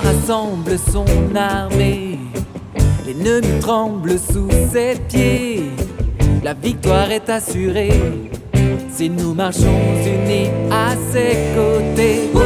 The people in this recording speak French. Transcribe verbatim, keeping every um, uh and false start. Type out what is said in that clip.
rassemble son armée. L'ennemi tremble sous ses pieds. La victoire est assurée si nous marchons unis à ses côtés.